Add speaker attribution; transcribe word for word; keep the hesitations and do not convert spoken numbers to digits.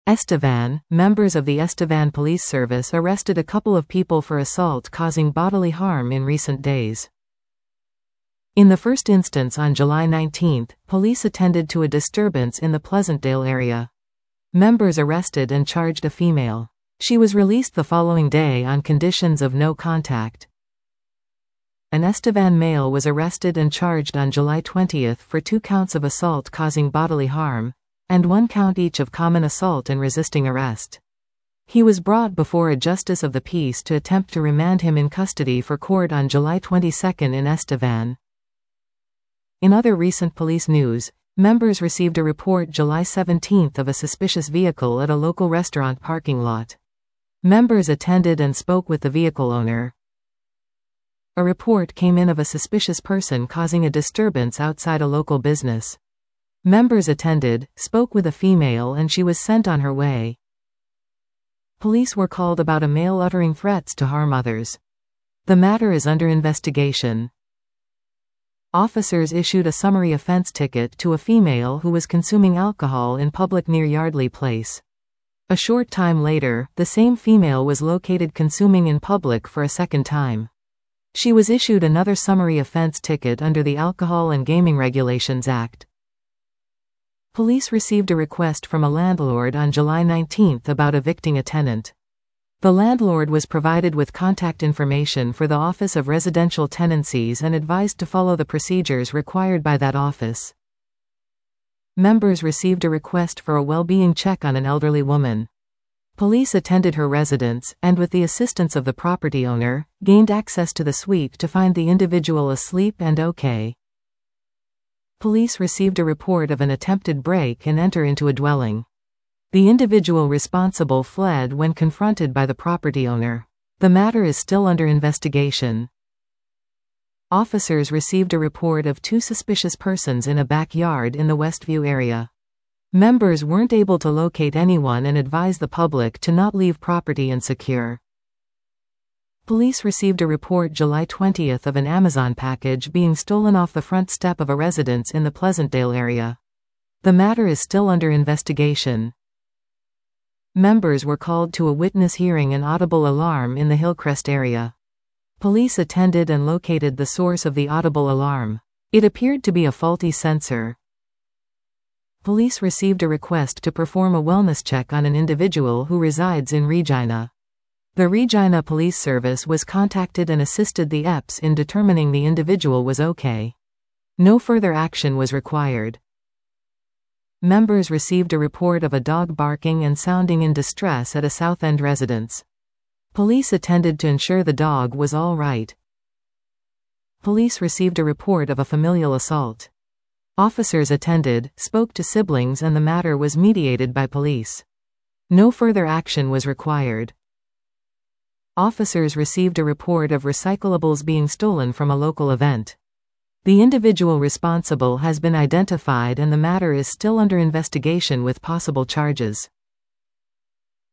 Speaker 1: Estevan, members of the Estevan Police Service arrested a couple of people for assault causing bodily harm in recent days. In the first instance on July nineteenth, police attended to a disturbance in the Pleasantdale area. Members arrested and charged a female. She was released the following day on conditions of no contact. An Estevan male was arrested and charged on July twentieth for two counts of assault causing bodily harm, and one count each of common assault and resisting arrest. He was brought before a justice of the peace to attempt to remand him in custody for court on July twenty-second in Estevan. In other recent police news, members received a report July seventeenth of a suspicious vehicle at a local restaurant parking lot. Members attended and spoke with the vehicle owner. A report came in of a suspicious person causing a disturbance outside a local business. Members attended, spoke with a female, and she was sent on her way. Police were called about a male uttering threats to harm others. The matter is under investigation. Officers issued a summary offense ticket to a female who was consuming alcohol in public near Yardley Place. A short time later, the same female was located consuming in public for a second time. She was issued another summary offense ticket under the Alcohol and Gaming Regulations Act. Police received a request from a landlord on July nineteenth about evicting a tenant. The landlord was provided with contact information for the Office of Residential Tenancies and advised to follow the procedures required by that office. Members received a request for a well-being check on an elderly woman. Police attended her residence, and with the assistance of the property owner, gained access to the suite to find the individual asleep and okay. Police received a report of an attempted break and enter into a dwelling. The individual responsible fled when confronted by the property owner. The matter is still under investigation. Officers received a report of two suspicious persons in a backyard in the Westview area. Members weren't able to locate anyone and advised the public to not leave property insecure. Police received a report July twentieth of an Amazon package being stolen off the front step of a residence in the Pleasantdale area. The matter is still under investigation. Members were called to a witness hearing an audible alarm in the Hillcrest area. Police attended and located the source of the audible alarm. It appeared to be a faulty sensor. Police received a request to perform a wellness check on an individual who resides in Regina. The Regina Police Service was contacted and assisted the E P S in determining the individual was okay. No further action was required. Members received a report of a dog barking and sounding in distress at a South End residence. Police attended to ensure the dog was all right. Police received a report of a familial assault. Officers attended, spoke to siblings, and the matter was mediated by police. No further action was required. Officers received a report of recyclables being stolen from a local event. The individual responsible has been identified and the matter is still under investigation with possible charges.